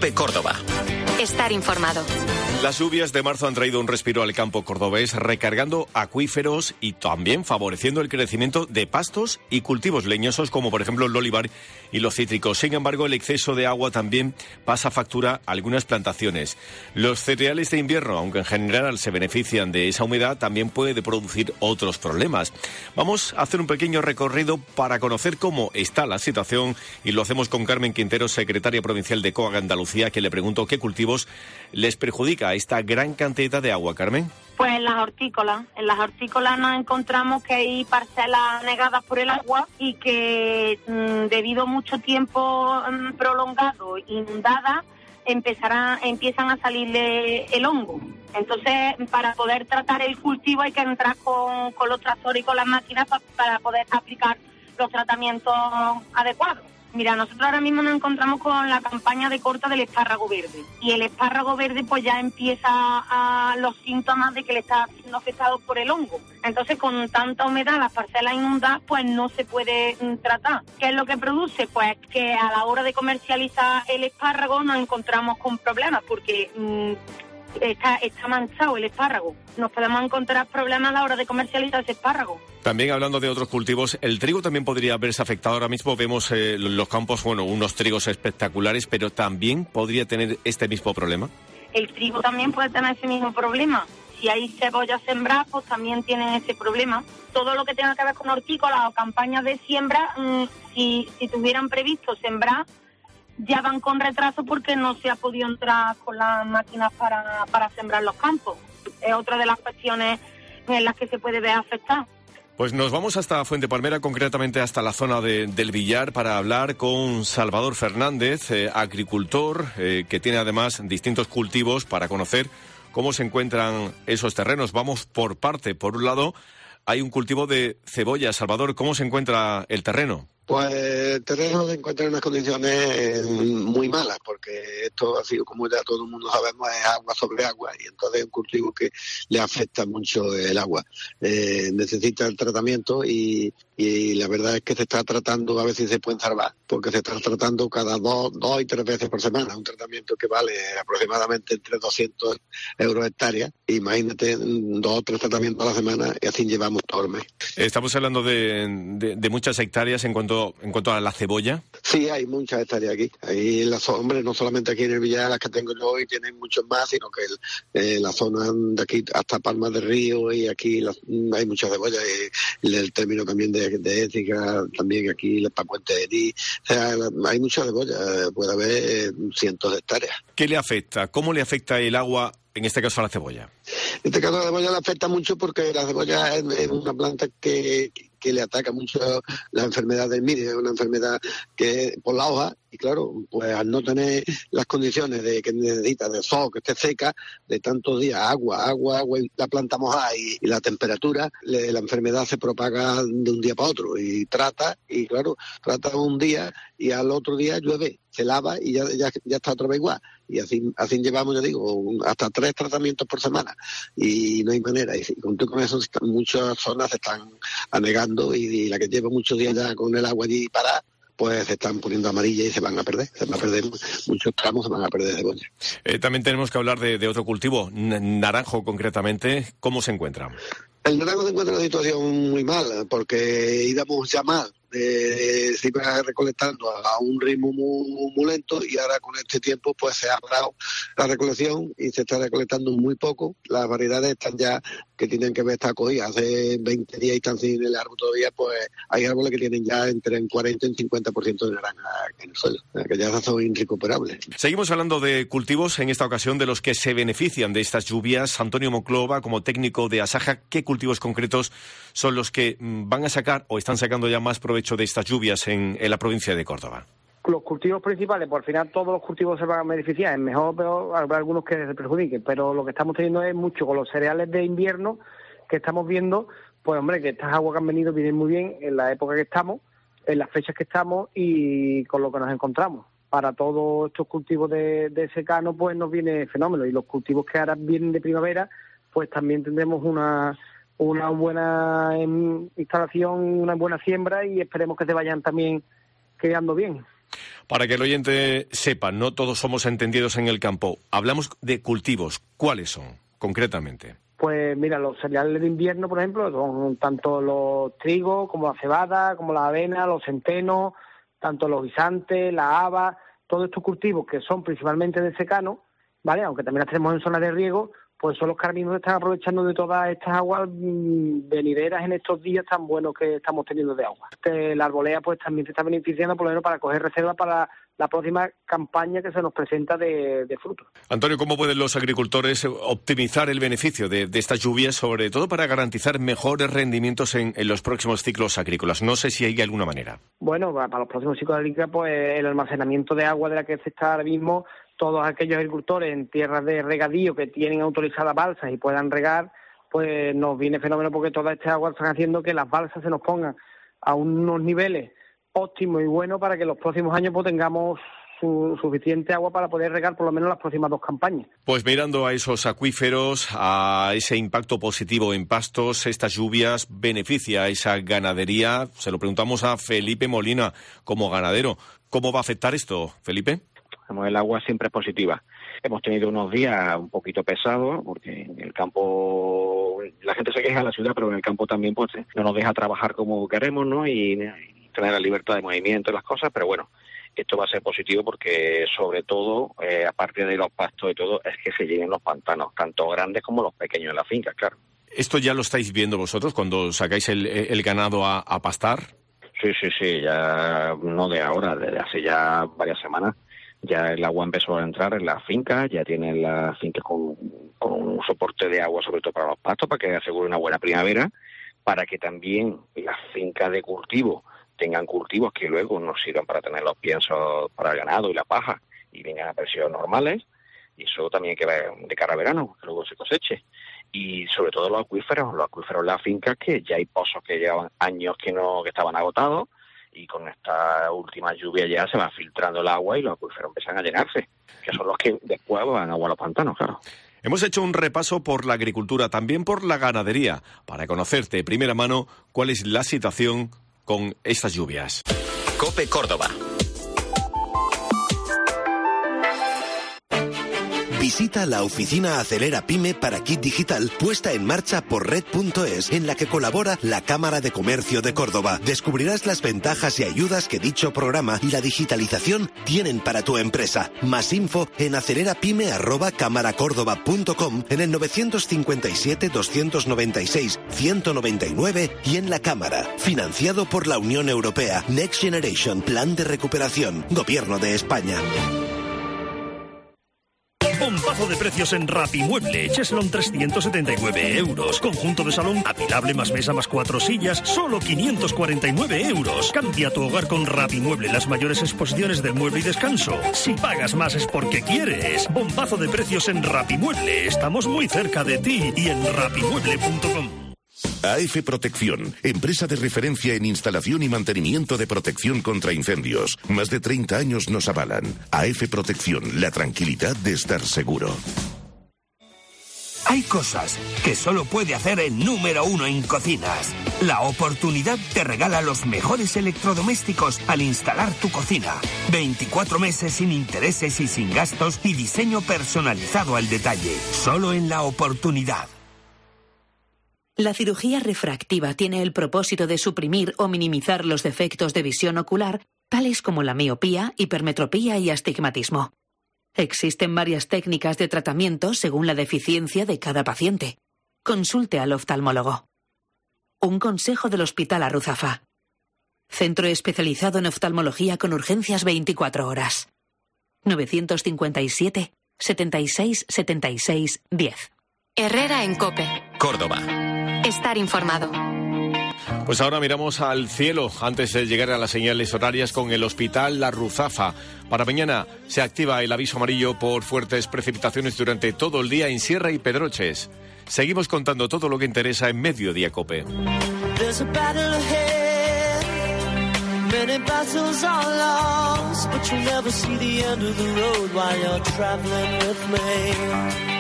COPE Córdoba. Estar informado. Las lluvias de marzo han traído un respiro al campo cordobés, recargando acuíferos y también favoreciendo el crecimiento de pastos y cultivos leñosos, como por ejemplo el olivar y los cítricos. Sin embargo, el exceso de agua también pasa factura a algunas plantaciones. Los cereales de invierno, aunque en general se benefician de esa humedad, también puede producir otros problemas. Vamos a hacer un pequeño recorrido para conocer cómo está la situación y lo hacemos con Carmen Quintero, secretaria provincial de COAG Andalucía, que le pregunto qué cultivos les perjudica esta gran cantidad de agua, Carmen. Pues en las hortícolas. En las hortícolas nos encontramos que hay parcelas anegadas por el agua y que debido a mucho tiempo prolongado, inundadas, empiezan a salirle el hongo. Entonces, para poder tratar el cultivo hay que entrar con los tractores y con las máquinas para poder aplicar los tratamientos adecuados. Mira, nosotros ahora mismo nos encontramos con la campaña de corta del espárrago verde. Y el espárrago verde pues ya empieza a los síntomas de que le está siendo afectado por el hongo. Entonces, con tanta humedad, las parcelas inundadas, pues no se puede tratar. ¿Qué es lo que produce? Pues que a la hora de comercializar el espárrago nos encontramos con problemas porque está manchado el espárrago. Nos podemos encontrar problemas a la hora de comercializar ese espárrago. También hablando de otros cultivos, el trigo también podría verse afectado. Ahora mismo vemos los campos, unos trigos espectaculares, pero también podría tener este mismo problema. El trigo también puede tener ese mismo problema. Si hay cebollas sembradas, pues también tienen ese problema. Todo lo que tenga que ver con hortícolas o campañas de siembra, si tuvieran previsto sembrar, ya van con retraso porque no se ha podido entrar con las máquinas para sembrar los campos. Es otra de las cuestiones en las que se puede ver afectada. Pues nos vamos hasta Fuente Palmera, concretamente hasta la zona del Villar, para hablar con Salvador Fernández, agricultor, que tiene además distintos cultivos, para conocer cómo se encuentran esos terrenos. Vamos por parte. Por un lado, hay un cultivo de cebolla. Salvador, ¿cómo se encuentra el terreno? Pues el terreno se encuentra en unas condiciones muy malas, porque esto ha sido, como ya todo el mundo sabemos, es agua sobre agua, y entonces es un cultivo que le afecta mucho el agua. Necesita el tratamiento y la verdad es que se está tratando, a ver si se pueden salvar, porque se está tratando cada dos y 3 veces por semana, un tratamiento que vale aproximadamente entre 200 euros hectárea. Imagínate 2 o 3 tratamientos a la semana y así llevamos todo el mes. Estamos hablando de muchas hectáreas en cuanto a la cebolla. Sí, hay muchas hectáreas aquí. Hay hombre, no solamente aquí en el Villar, las que tengo yo, y tienen muchos más, sino que la zona de aquí hasta Palmas del Río, y aquí hay mucha cebolla, y el término también de Écija, también aquí para Puente de Ení. O sea, hay mucha cebolla, puede haber cientos de hectáreas. ¿Qué le afecta? ¿Cómo le afecta el agua, en este caso, a la cebolla? En este caso la cebolla le afecta mucho porque la cebolla es una planta que le ataca mucho la enfermedad del mildio, es una enfermedad que por la hoja, y claro, pues al no tener las condiciones de que necesita de sol, que esté seca, de tantos días, agua, y la planta mojada y la temperatura, la enfermedad se propaga de un día para otro, y trata un día y al otro día llueve, se lava y ya está otra vez igual. Y así llevamos, yo digo, hasta 3 tratamientos por semana, y no hay manera. Y con eso muchas zonas se están anegando, y la que lleva muchos días ya con el agua allí parada, pues se están poniendo amarillas y se van a perder muchos tramos, se van a perder cebolla. También tenemos que hablar de otro cultivo, naranjo concretamente. ¿Cómo se encuentra? El naranjo se encuentra en una situación muy mala, porque íbamos ya mal. Se iba recolectando a un ritmo muy lento, y ahora con este tiempo pues se ha parado la recolección y se está recolectando muy poco. Las variedades están ya, que tienen que ver, está cogidas hace 20 días y están sin el árbol todavía. Pues hay árboles que tienen ya entre un 40 y un 50% de naranja en el suelo, que ya son irrecuperables. Seguimos hablando de cultivos, en esta ocasión de los que se benefician de estas lluvias. Antonio Monclova, como técnico de Asaja, ¿qué cultivos concretos son los que van a sacar o están sacando ya más provecho de estas lluvias en la provincia de Córdoba? Los cultivos principales, por al final todos los cultivos se van a beneficiar, es mejor, pero habrá algunos que se perjudiquen, pero lo que estamos teniendo es mucho con los cereales de invierno, que estamos viendo, pues hombre, que estas aguas que han venido vienen muy bien en la época que estamos, en las fechas que estamos y con lo que nos encontramos. Para todos estos cultivos de secano, pues nos viene fenómeno, y los cultivos que ahora vienen de primavera, pues también tendremos una buena instalación, una buena siembra, y esperemos que se vayan también quedando bien. Para que el oyente sepa, no todos somos entendidos en el campo. Hablamos de cultivos. ¿Cuáles son, concretamente? Pues mira, los cereales de invierno, por ejemplo, son tanto los trigos como la cebada, como la avena, los centenos, tanto los guisantes, la haba, todos estos cultivos que son principalmente de secano, ¿vale? Aunque también las tenemos en zonas de riego, pues son los que ahora mismo están aprovechando de todas estas aguas venideras en estos días tan buenos que estamos teniendo de agua. La arbolea pues también se está beneficiando por lo menos para coger reserva para la próxima campaña que se nos presenta de frutos. Antonio, ¿cómo pueden los agricultores optimizar el beneficio de estas lluvias, sobre todo para garantizar mejores rendimientos en los próximos ciclos agrícolas? No sé si hay alguna manera. Bueno, para los próximos ciclos agrícolas, pues el almacenamiento de agua de la que se está ahora mismo, todos aquellos agricultores en tierras de regadío que tienen autorizadas balsas y puedan regar, pues nos viene fenómeno porque toda esta agua están haciendo que las balsas se nos pongan a unos niveles óptimos y buenos para que los próximos años pues tengamos suficiente agua para poder regar por lo menos las próximas 2 campañas. Pues mirando a esos acuíferos, a ese impacto positivo en pastos, estas lluvias beneficia a esa ganadería. Se lo preguntamos a Felipe Molina como ganadero. ¿Cómo va a afectar esto, Felipe? El agua siempre es positiva. Hemos tenido unos días un poquito pesados porque en el campo la gente se queja en la ciudad, pero en el campo también pues no nos deja trabajar como queremos, ¿no? Y tener la libertad de movimiento y las cosas, pero bueno, esto va a ser positivo porque sobre todo, aparte de los pastos y todo, es que se llenen los pantanos, tanto grandes como los pequeños en la finca, claro. ¿Esto ya lo estáis viendo vosotros cuando sacáis el ganado a pastar? Sí, ya no de ahora, desde hace ya varias semanas. Ya el agua empezó a entrar en las fincas, ya tienen las fincas con un soporte de agua, sobre todo para los pastos, para que asegure una buena primavera, para que también las fincas de cultivo tengan cultivos que luego nos sirvan para tener los piensos para el ganado y la paja, y vengan a precios normales, y eso también que va de cara a verano, que luego se coseche. Y sobre todo los acuíferos en las fincas, que ya hay pozos que llevaban años que estaban agotados, y con esta última lluvia ya se va filtrando el agua y los acuíferos empiezan a llenarse, que son los que después van agua a los pantanos, claro. Hemos hecho un repaso por la agricultura, también por la ganadería, para conocerte de primera mano cuál es la situación con estas lluvias. COPE Córdoba. Visita la oficina Acelera Pyme para Kit Digital, puesta en marcha por Red.es, en la que colabora la Cámara de Comercio de Córdoba. Descubrirás las ventajas y ayudas que dicho programa y la digitalización tienen para tu empresa. Más info en acelerapyme@cámaracordoba.com, en el 957-296-199 y en la Cámara. Financiado por la Unión Europea. Next Generation, Plan de Recuperación. Gobierno de España. Bombazo de precios en Rapimueble. Cheslon 379 euros. Conjunto de salón apilable más mesa más 4 sillas, solo 549 euros. Cambia tu hogar con Rapimueble, las mayores exposiciones del mueble y descanso. Si pagas más es porque quieres. Bombazo de precios en Rapimueble. Estamos muy cerca de ti y en rapimueble.com. AF Protección, empresa de referencia en instalación y mantenimiento de protección contra incendios. Más de 30 años nos avalan. AF Protección, la tranquilidad de estar seguro. Hay cosas que solo puede hacer el número 1 en cocinas. La Oportunidad te regala los mejores electrodomésticos al instalar tu cocina. 24 meses sin intereses y sin gastos y diseño personalizado al detalle. Solo en La Oportunidad. La cirugía refractiva tiene el propósito de suprimir o minimizar los defectos de visión ocular, tales como la miopía, hipermetropía y astigmatismo. Existen varias técnicas de tratamiento según la deficiencia de cada paciente. Consulte al oftalmólogo. Un consejo del Hospital Arruzafa. Centro especializado en oftalmología con urgencias 24 horas. 957 76 76 10. Herrera en COPE. Córdoba. Estar informado. Pues ahora miramos al cielo antes de llegar a las señales horarias con el Hospital La Ruzafa. Para mañana se activa el aviso amarillo por fuertes precipitaciones durante todo el día en Sierra y Pedroches. Seguimos contando todo lo que interesa en Mediodía COPE. But you'll never see the end of the road while you're traveling with me.